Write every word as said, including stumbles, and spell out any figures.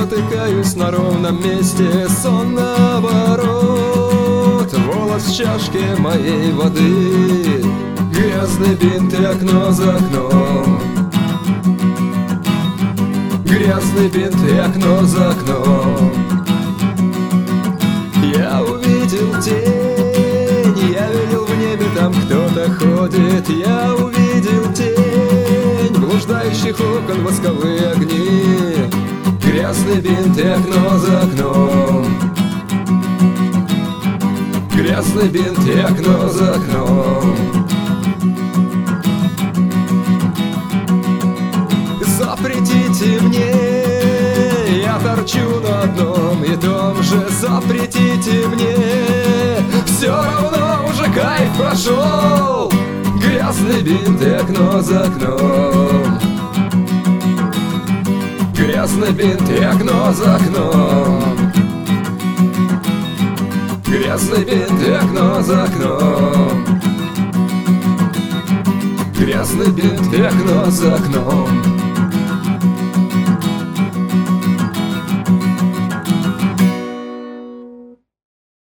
спотыкаюсь на ровном месте. Сон наоборот, волос в чашке моей воды, грязный бинт и окно за окном. Грязный бинт и окно за окном. Я увидел тень, я видел в небе, там кто-то ходит. Я увидел тень, блуждающих окон восковые огни. Грязный бинт и окно за окном. Грязный бинт и окно за окном. Запретите мне, я торчу на одном и том же. Запретите мне, все равно уже кайф прошел. Грязный бинт и окно за окном. Грязный бинт и окно за окном. Грязный бинт и окно за окном. Грязный бинт и окно за окном.